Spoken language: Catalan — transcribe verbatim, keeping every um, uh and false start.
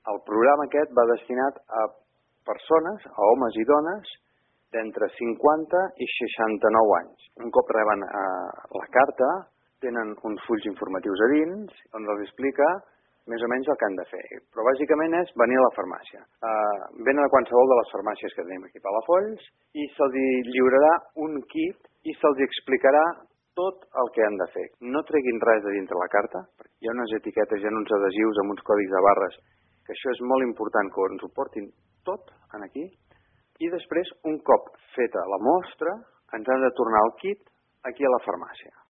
El programa aquest va destinat a persones, a homes i dones, d'entre cinquanta i seixanta-nou anys. Un cop reben eh, la carta, tenen uns fulls informatius a dins, on els explica més o menys el que han de fer. Però bàsicament és venir a la farmàcia. Eh, venen a qualsevol de les farmàcies que tenim aquí a Palafolls i se'ls lliurarà un kit i se'ls explicarà tot el que han de fer. No treguin res de dintre la carta, perquè hi ha unes etiquetes, hi ha uns adhesius amb uns codis de barres, que això és molt important que ens ho portin tot aquí, i després, un cop feta la mostra, ens han de tornar el kit aquí a la farmàcia.